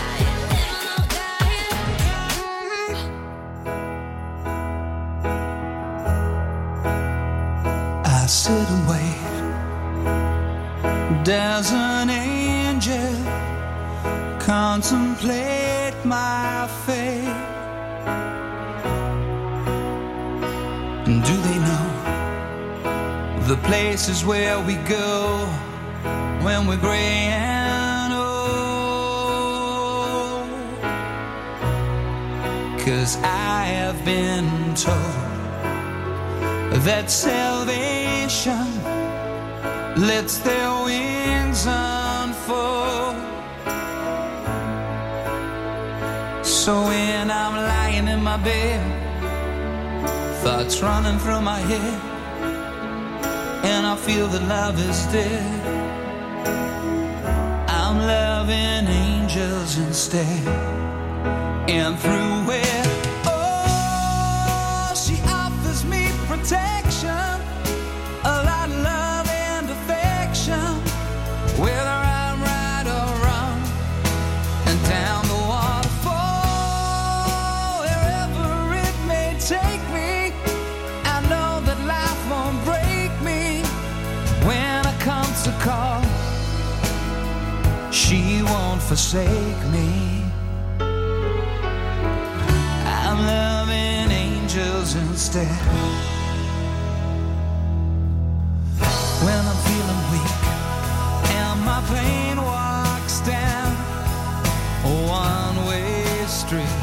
V: I sit and wait. Does an angel contemplate my fate? And do they know the places where we go when we're gray and old? 'Cause I have been told that salvation lets their wings unfold. So when I'm lying in my bed, thoughts running through my head, and I feel that love is dead, I'm loving angels instead. And through it, oh, she offers me protection, a lot of love and affection, whether I'm right or wrong, and down the waterfall, wherever it may take me, I know that life won't break me. When I come to call, she won't forsake me. I'm loving angels instead. When I'm feeling weak and my pain walks down a one-way street,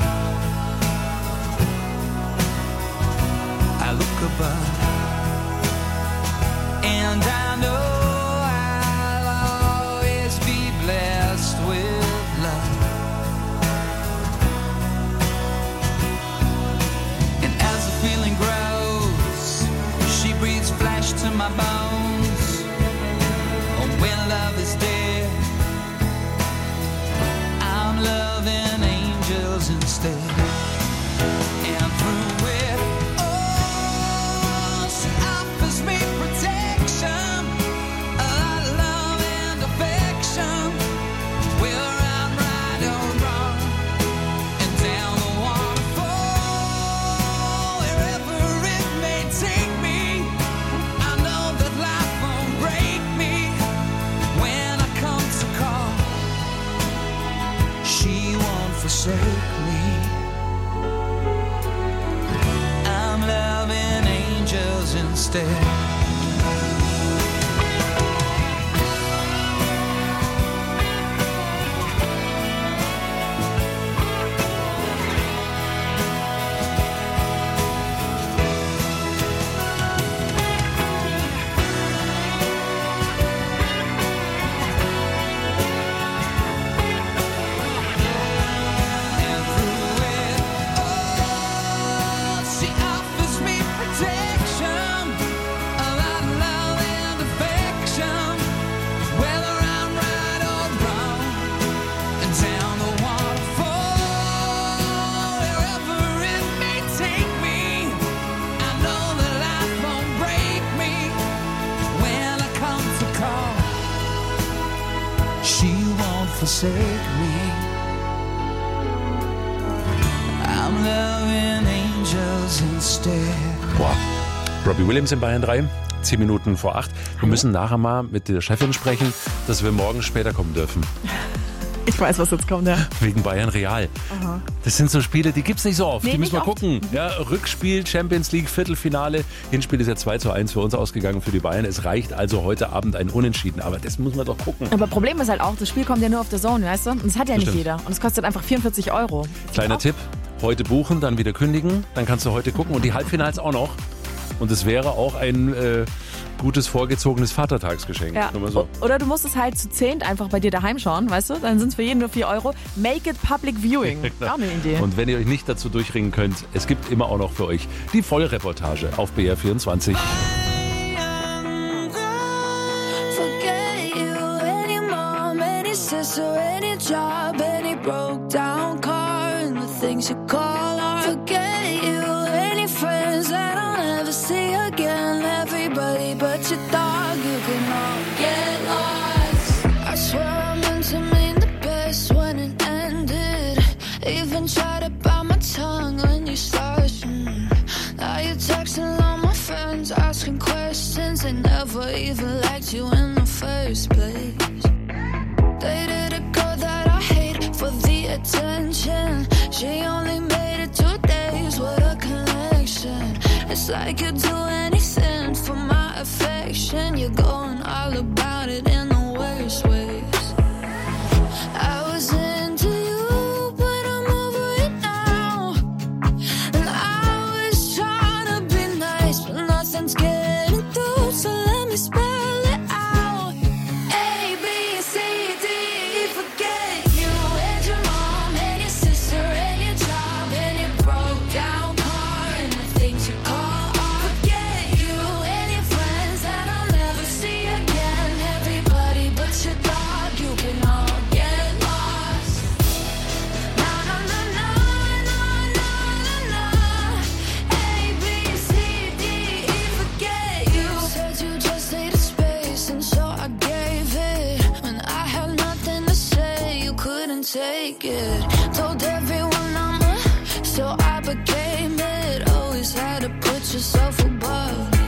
V: I look above and I know I'll always be blessed with love. And as the feeling grows, she breathes flesh to my bones. Oh, when love is dead, I'm loving angels instead. forsake me. I'm loving angels instead. Forsake me. I'm loving angels instead.
D: Boah. Robbie Williams in Bayern 3, 10 Minuten vor 8. Wir müssen nachher mal mit der Chefin sprechen, dass wir morgen später kommen dürfen.
E: Ich weiß, was jetzt kommt, ja.
D: Wegen Bayern Real.
E: Aha.
D: Das sind so Spiele, die gibt's nicht so oft.
E: Nee,
D: die müssen wir
E: nicht oft.
D: gucken. Ja, Rückspiel, Champions League, Viertelfinale. Hinspiel ist ja 2:1 für uns ausgegangen, für die Bayern. Es reicht also heute Abend ein Unentschieden. Aber das muss man doch gucken.
E: Aber Problem ist halt auch, das Spiel kommt ja nur auf der Zone, weißt du? Und das hat ja
D: Das
E: nicht
D: stimmt.
E: jeder. Und es kostet einfach 44 €.
D: Kleiner Tipp, heute buchen, dann wieder kündigen. Dann kannst du heute gucken. Und die Halbfinals auch noch. Und es wäre auch ein gutes vorgezogenes Vatertagsgeschenk.
E: Ja.
D: Nur mal so.
E: Oder du musst es halt zu 10 einfach bei dir daheim schauen, weißt du? Dann sind es für jeden nur 4 €. Make it public viewing. Auch eine Idee.
D: Und wenn ihr euch nicht dazu durchringen könnt, es gibt immer auch noch für euch die Vollreportage auf BR24.
C: Forget you, any mom, any sister, any job, any broke down car, and the things you call art. Forget you, any friends that I'll never see again. Everybody but your dog, you can all get lost. I swear I meant to mean the best when it ended. Even tried to bite my tongue when you started. Now you're texting all my friends, asking questions. They never even liked you in the first place. Dated a girl that I hate for the attention. She only made it 2 days with a connection. It's like you'd do anything for my affection. You're going all about it in the worst ways. I was into you, but I'm over it now. And I was trying to be nice, but nothing's getting through. So let me spell it out. A, B, C, D, E, forget you and your mom and your sister and your job and your broke down car and the things you call art. Forget you and your friends that I'll never see again. Everybody but your dog, you can all get lost. Na na na na na na na na. A, B, C, D, E, forget you. Said you just needed space, and so I gave it. When I had nothing to say, you couldn't take it. Told everyone I'm so I became it. Always had to put yourself above me.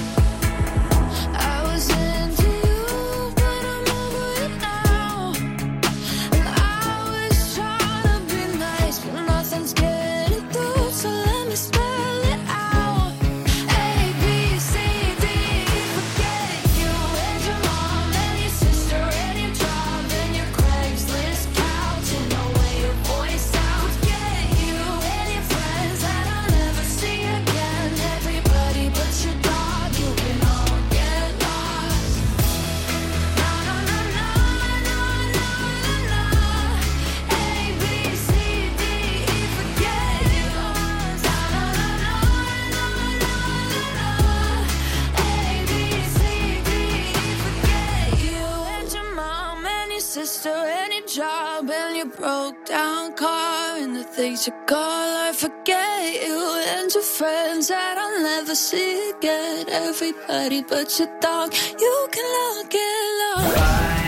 C: I was into you, but I'm over it now. And I was trying to be nice, but nothing's getting through. So let me spell it out. A, B, C, D, E, forget you and your mom and your sister and your job and your Craigslist couch and the way your voice sounds. Forget you and your friends that I'll never see again. Everybody but your dog, you can all get lost. Na na na na na na na na. A, B, C, D, E, forget you. Na na na na na na na na. A, B, C, D, E, forget you and your mom and your sister and your job and your broke down car and the things you call I forget you and your friends that I'll never see again. Everybody but your dog, you can all get lost.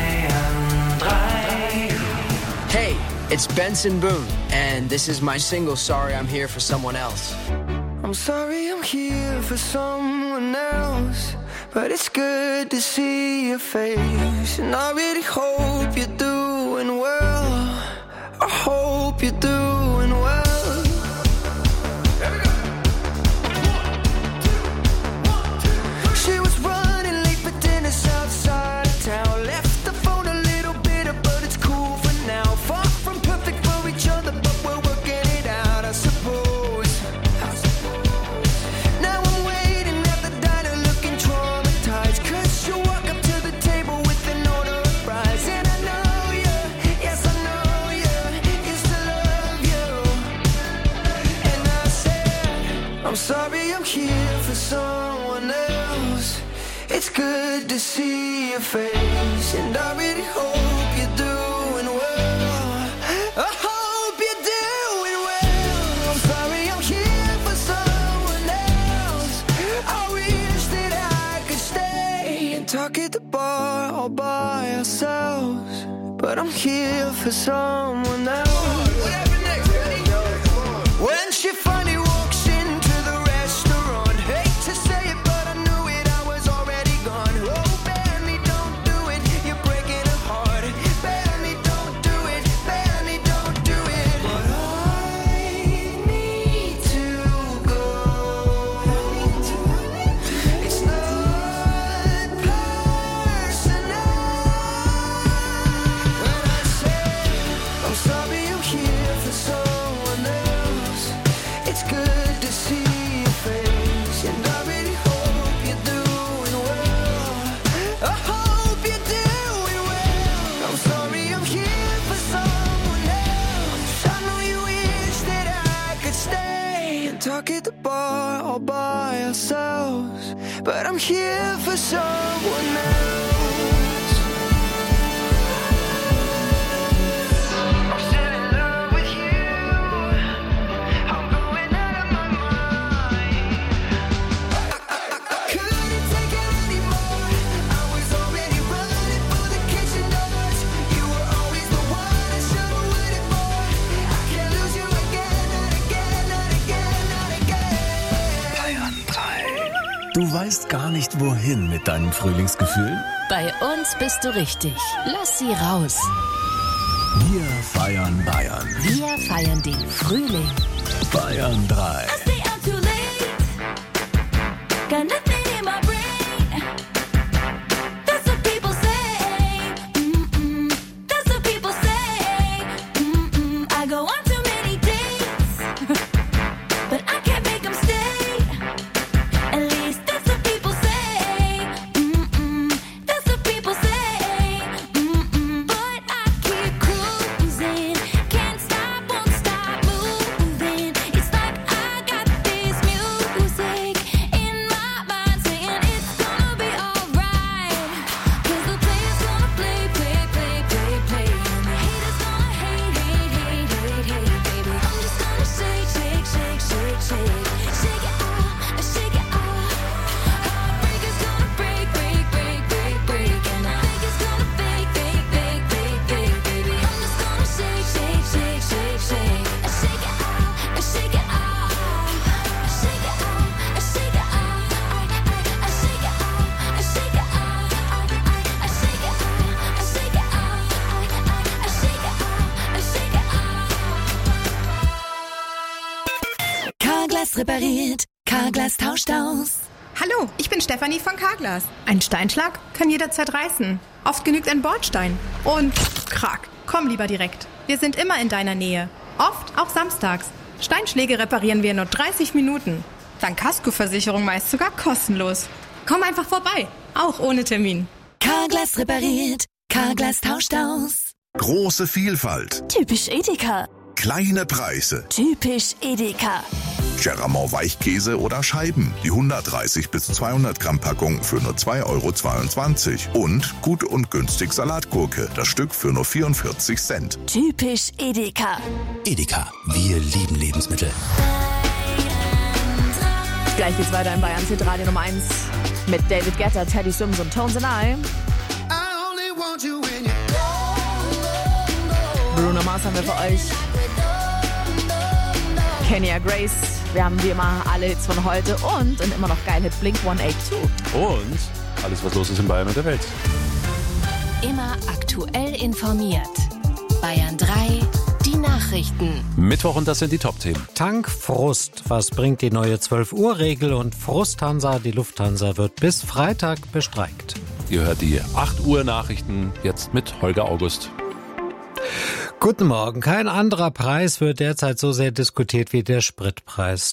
B: Hey, it's Benson Boone, and this is my single, Sorry I'm Here for Someone Else.
V: I'm sorry I'm here for someone else, but it's good to see your face. And I really hope you're doing well. I hope you're
K: to see your face, and I really hope you're doing well. I hope you're doing well. I'm sorry I'm here for someone else. I wish that I could stay and talk at the bar all by ourselves, but I'm here for someone else. Whatever next, ready? When she finally walks into the restaurant, hate to say it, but I knew it, I was already gone. Oh, Benny, don't do it, you're breaking her heart. Benny, don't do it, Benny, don't do it. But I need to go. It's not personal. When I say I'm sorry, I'm here for someone else. It's good to see your face, and I really hope you're doing well. I hope you're doing well. I'm sorry I'm here for someone else. I know you wish that I could stay and talk at the bar all by ourselves, but I'm here for someone else. I'm still in love with you. I'm going out of my mind. I couldn't take it anymore. I was already running for the kitchen doors. You were always the one I should have waited for. I can't lose you again, not again, not again, not again.
J: Bayern 3. Du weißt gar nicht, wohin mit deinen Frühlingsgefühlen?
S: Bei uns bist du richtig. Lass sie raus.
J: Wir feiern Bayern.
S: Wir feiern den Frühling.
J: Bayern 3.
L: Stay out too late. Got nothing in my brain. That's what people say. That's what people say. I go on too many dates, but I can't make them stay. At least that's what people say. That's what people say. But I keep cruising. Can't stop, won't stop moving. It's like I got this music in my mind saying it's gonna be alright. 'Cause the player's gonna play, play, play, play, play. And the haters gonna hate, hate, hate, hate, hate, baby. I'm just gonna shake, shake, shake, shake, shake. Shake it off, shake it off. Heartbreaker's gonna break, break, break, break, break. And I think it's gonna fake, fake, fake, fake, fake, baby. I'm just gonna shake, shake, shake, shake, shake. Shake it off, shake it off. Shake it off, shake it off. I shake it off, shake it off. I shake it off, shake it off. I shake it off, shake it off.
A: Carglass repariert, Carglass tauscht aus.
G: Hallo, ich bin Stefanie von Carglass. Ein Steinschlag kann jederzeit reißen. Oft genügt ein Bordstein. Und krack, komm lieber direkt. Wir sind immer in deiner Nähe. Oft auch samstags. Steinschläge reparieren wir in nur 30 Minuten. Dank Kaskoversicherung meist sogar kostenlos. Komm einfach vorbei, auch ohne Termin.
A: Carglass repariert, Carglass tauscht aus.
I: Große Vielfalt,
A: Typisch Edeka.
I: kleine Preise,
A: Typisch Edeka.
I: Cheramont Weichkäse oder Scheiben, die 130 bis 200 Gramm Packung für nur 2,22 € und gut und günstig Salatgurke, das Stück für nur 44 Cent.
A: Typisch Edeka.
J: Edeka, wir lieben Lebensmittel.
E: Gleich geht's weiter in Bayern Hit Radio Nummer 1 mit David Guetta, Teddy Swims und Tones and I. Bruno Mars haben wir für euch. Kenya Grace. Wir haben wie immer alle Hits von heute und immer noch geil Hit Blink 182.
D: Und alles, was los ist in Bayern und der Welt.
A: Immer aktuell informiert. Bayern 3, die Nachrichten.
D: Mittwoch und das sind die Top-Themen.
F: Tankfrust. Was bringt die neue 12-Uhr-Regel? Und Frusthansa, die Lufthansa, wird bis Freitag bestreikt.
D: Ihr hört die 8 Uhr Nachrichten jetzt mit Holger August.
F: Guten Morgen. Kein anderer Preis wird derzeit so sehr diskutiert wie der Spritpreis.